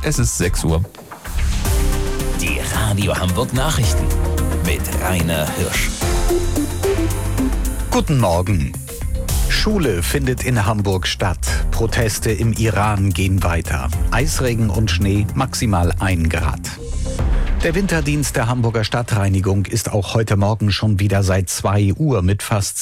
Es ist 6 Uhr. Die Radio Hamburg Nachrichten mit Rainer Hirsch. Guten Morgen. Schule findet in Hamburg statt. Proteste im Iran gehen weiter. Eisregen und Schnee, maximal 1 Grad. Der Winterdienst der Hamburger Stadtreinigung ist auch heute Morgen schon wieder seit 2 Uhr mit fast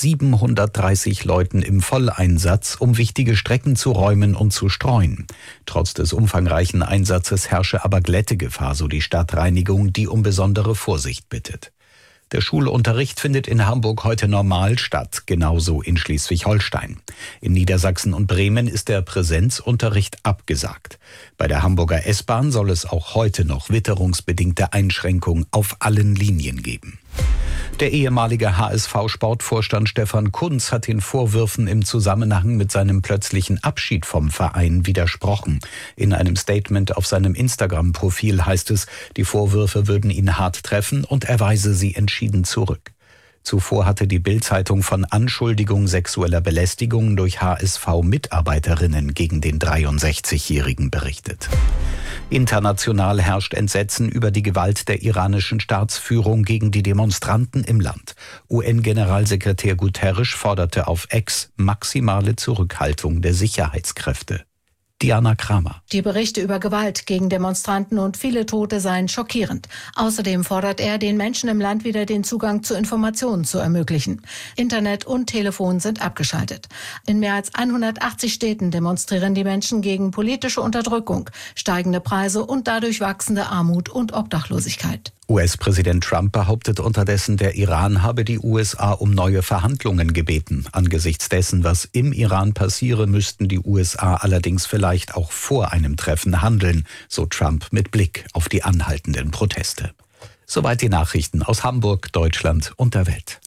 730 Leuten im Volleinsatz, um wichtige Strecken zu räumen und zu streuen. Trotz des umfangreichen Einsatzes herrsche aber Glättegefahr, so die Stadtreinigung, die um besondere Vorsicht bittet. Der Schulunterricht findet in Hamburg heute normal statt, genauso in Schleswig-Holstein. In Niedersachsen und Bremen ist der Präsenzunterricht abgesagt. Bei der Hamburger S-Bahn soll es auch heute noch witterungsbedingte Einschränkungen auf allen Linien geben. Der ehemalige HSV-Sportvorstand Stefan Kuntz hat den Vorwürfen im Zusammenhang mit seinem plötzlichen Abschied vom Verein widersprochen. In einem Statement auf seinem Instagram-Profil heißt es, die Vorwürfe würden ihn hart treffen und er weise sie entschieden zurück. Zuvor hatte die Bild-Zeitung von Anschuldigung sexueller Belästigung durch HSV-Mitarbeiterinnen gegen den 63-Jährigen berichtet. International herrscht Entsetzen über die Gewalt der iranischen Staatsführung gegen die Demonstranten im Land. UN-Generalsekretär Guterres forderte auf X maximale Zurückhaltung der Sicherheitskräfte. Diana Kramer. Die Berichte über Gewalt gegen Demonstranten und viele Tote seien schockierend. Außerdem fordert er, den Menschen im Land wieder den Zugang zu Informationen zu ermöglichen. Internet und Telefon sind abgeschaltet. In mehr als 180 Städten demonstrieren die Menschen gegen politische Unterdrückung, steigende Preise und dadurch wachsende Armut und Obdachlosigkeit. US-Präsident Trump behauptet unterdessen, der Iran habe die USA um neue Verhandlungen gebeten. Angesichts dessen, was im Iran passiere, müssten die USA allerdings vielleicht auch vor einem Treffen handeln, so Trump mit Blick auf die anhaltenden Proteste. Soweit die Nachrichten aus Hamburg, Deutschland und der Welt.